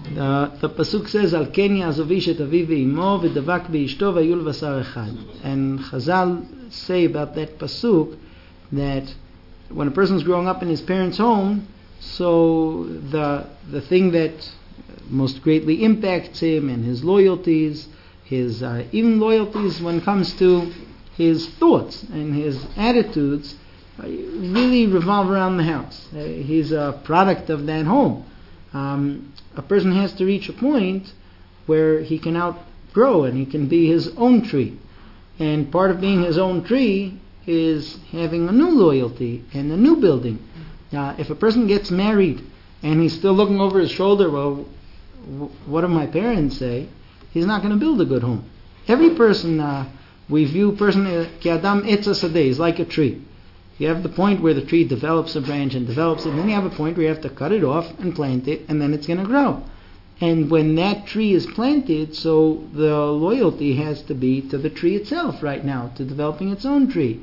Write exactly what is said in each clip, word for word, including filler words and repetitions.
The, the pasuk says, "Al ken ya'azov ish et aviv ve'imo v'davak be'ishto v'ayul vasar echad." And Chazal say about that pasuk that when a person's growing up in his parents' home, so the the thing that most greatly impacts him and his loyalties, his uh, even loyalties when it comes to his thoughts and his attitudes, uh, really revolve around the house. Uh, he's a product of that home. Um, a person has to reach a point where he can outgrow and he can be his own tree. And part of being his own tree is having a new loyalty and a new building. Uh, if a person gets married and he's still looking over his shoulder, well, w- what do my parents say? He's not going to build a good home. Every person, uh, we view person ki adam etz hasadeh, is like a tree. You have the point where the tree develops a branch and develops it, and then you have a point where you have to cut it off and plant it, and then it's going to grow. And when that tree is planted, so the loyalty has to be to the tree itself right now, to developing its own tree.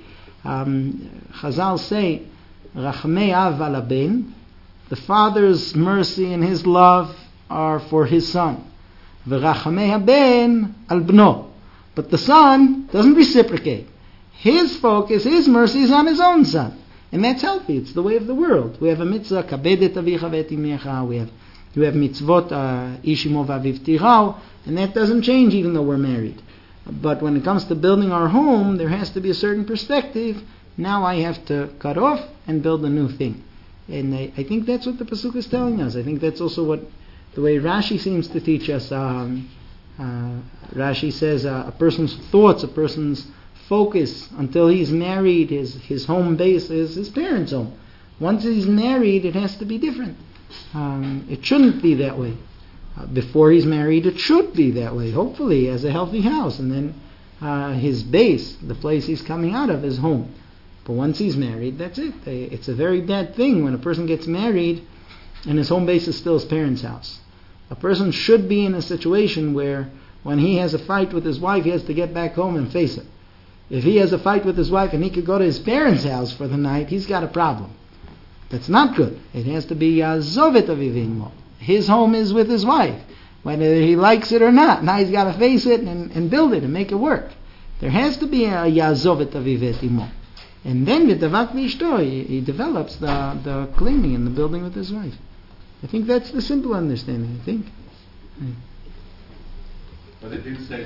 Um, Chazal say, Rachmei av al haben, the father's mercy and his love are for his son. V'rachmei haben al bno, but the son doesn't reciprocate. His focus, his mercy is on his own son. And that's healthy. It's the way of the world. We have a mitzvah, kabed et avicha ve'et imecha. We have, we have mitzvot, ish imo v'aviv tirau, and that doesn't change even though we're married. But when it comes to building our home, there has to be a certain perspective. Now I have to cut off and build a new thing. And I, I think that's what the pasuk is telling us. I think that's also what the way Rashi seems to teach us. Um, uh, Rashi says uh, a person's thoughts, a person's focus until he's married, his his home base is his parents' home. Once he's married, it has to be different. Um, it shouldn't be that way. Uh, before he's married, it should be that way. Hopefully, as a healthy house, and then uh, his base, the place he's coming out of, is home. But once he's married, that's it. It's a very bad thing when a person gets married and his home base is still his parents' house. A person should be in a situation where when he has a fight with his wife, he has to get back home and face it. If he has a fight with his wife and he could go to his parents' house for the night, he's got a problem. That's not good. It has to be ya'azov et aviv ve'imo. His home is with his wife, whether he likes it or not. Now he's got to face it and, and build it and make it work. There has to be a ya'azov et aviv ve'imo. And then with davak v'ishto, he, he develops the, the cleaning and the building with his wife. I think that's the simple understanding, I think. But it did say